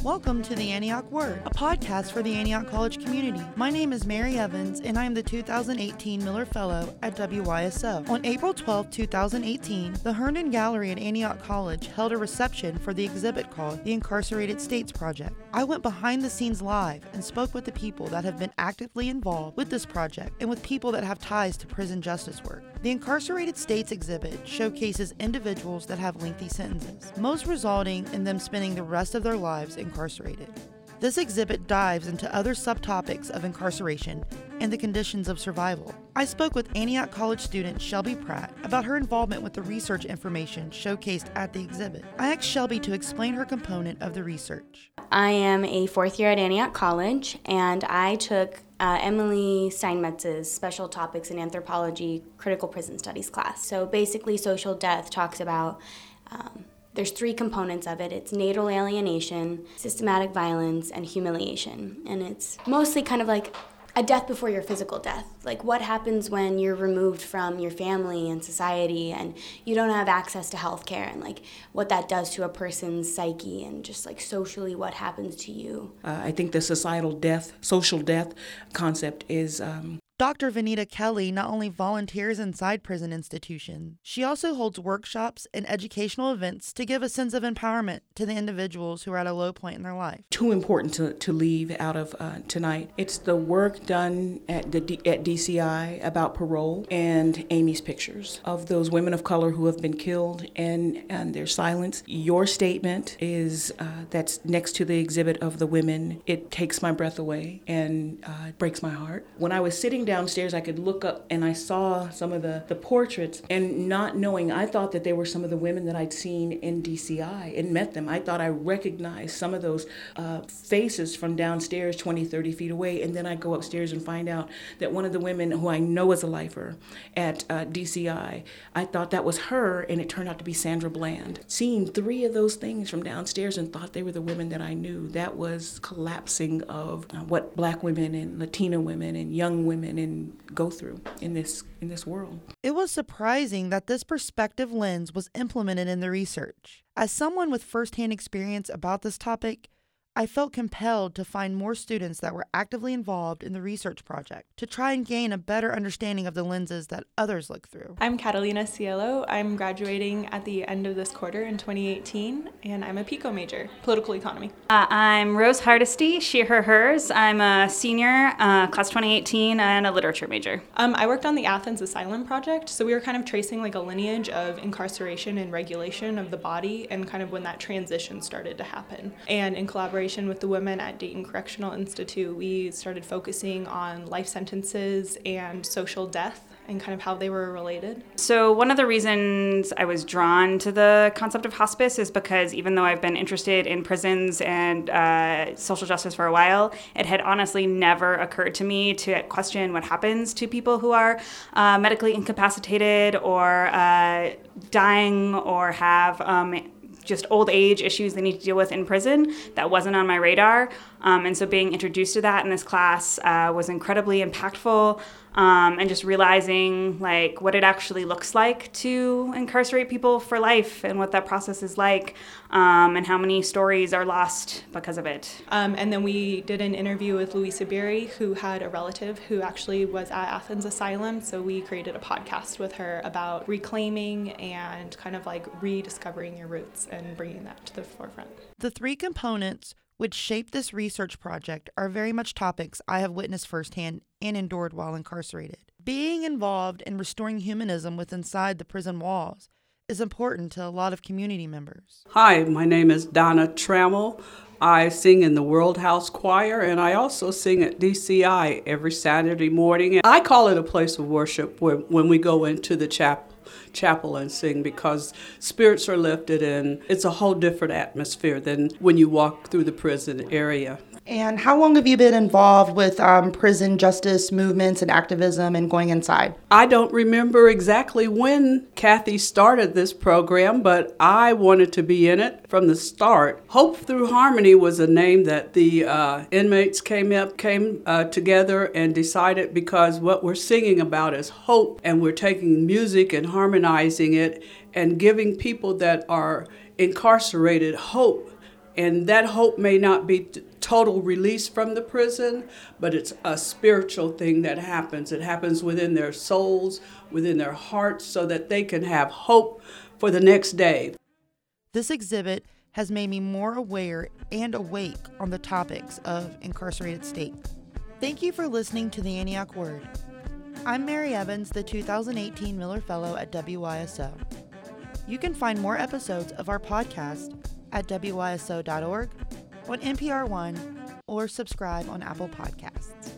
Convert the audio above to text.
Welcome to the Antioch Word, a podcast for the Antioch College community. My name is Mary Evans, and I am the 2018 Miller Fellow at WYSO. On April 12, 2018, the Herndon Gallery at Antioch College held a reception for the exhibit called The Incarcerated States Project. I went behind the scenes live and spoke with the people that have been actively involved with this project and with people that have ties to prison justice work. The Incarcerated States exhibit showcases individuals that have lengthy sentences, most resulting in them spending the rest of their lives incarcerated. This exhibit dives into other subtopics of incarceration and the conditions of survival. I spoke with Antioch College student Shelby Pratt about her involvement with the research information showcased at the exhibit. I asked Shelby to explain her component of the research. I am a fourth year at Antioch College, and I took Emily Steinmetz's Special Topics in Anthropology Critical Prison Studies class. So basically, social death talks about there's three components of it. It's natal alienation, systematic violence, and humiliation. And it's mostly kind of like a death before your physical death. Like what happens when you're removed from your family and society and you don't have access to health care, and like what that does to a person's psyche and just like socially what happens to you. I think the societal death, social death concept is Dr. Vanita Kelly not only volunteers inside prison institutions, she also holds workshops and educational events to give a sense of empowerment to the individuals who are at a low point in their life. Too important to leave out of tonight. It's the work done at DCI about parole and Amy's pictures of those women of color who have been killed and their silence. Your statement is that's next to the exhibit of the women. It takes my breath away and it breaks my heart. When I was sitting downstairs, I could look up and I saw some of the portraits, and not knowing, I thought that they were some of the women that I'd seen in DCI and met them. I thought I recognized some of those faces from downstairs 20, 30 feet away, and then I go upstairs and find out that one of the women who I know is a lifer at DCI, I thought that was her, and it turned out to be Sandra Bland. Seeing three of those things from downstairs and thought they were the women that I knew, that was collapsing of what Black women and Latina women and young women and go through in this world. It was surprising that this perspective lens was implemented in the research. As someone with firsthand experience about this topic, I felt compelled to find more students that were actively involved in the research project to try and gain a better understanding of the lenses that others look through. I'm Catalina Cielo. I'm graduating at the end of this quarter in 2018, and I'm a PICO major, political economy. I'm Rose Hardesty, she, her, hers. I'm a senior, class 2018, and a literature major. I worked on the Athens Asylum Project, so we were kind of tracing like a lineage of incarceration and regulation of the body and kind of when that transition started to happen. And in collaboration with the women at Dayton Correctional Institute, we started focusing on life sentences and social death and kind of how they were related. So one of the reasons I was drawn to the concept of hospice is because even though I've been interested in prisons and social justice for a while, it had honestly never occurred to me to question what happens to people who are medically incapacitated or dying or have just old age issues they need to deal with in prison. That wasn't on my radar. And so being introduced to that in this class was incredibly impactful. And just realizing like what it actually looks like to incarcerate people for life and what that process is like, and how many stories are lost because of it. And then we did an interview with Louisa Berry, who had a relative who actually was at Athens Asylum. So we created a podcast with her about reclaiming and kind of like rediscovering your roots and bringing that to the forefront. The three components which shaped this research project are very much topics I have witnessed firsthand and endured while incarcerated. Being involved in restoring humanism within inside the prison walls is important to a lot of community members. Hi, my name is Donna Trammell. I sing in the World House Choir, and I also sing at DCI every Saturday morning. I call it a place of worship when we go into the chapel and sing, because spirits are lifted and it's a whole different atmosphere than when you walk through the prison area. And how long have you been involved with prison justice movements and activism and going inside? I don't remember exactly when Kathy started this program, but I wanted to be in it from the start. Hope Through Harmony was a name that the inmates came together and decided, because what we're singing about is hope, and we're taking music and harmonizing it and giving people that are incarcerated hope And that hope may not be total release from the prison, but it's a spiritual thing that happens. It happens within their souls, within their hearts, so that they can have hope for the next day. This exhibit has made me more aware and awake on the topics of incarcerated state. Thank you for listening to the Antioch Word. I'm Mary Evans, the 2018 Miller Fellow at WYSO. You can find more episodes of our podcast at wyso.org, on NPR One, or subscribe on Apple Podcasts.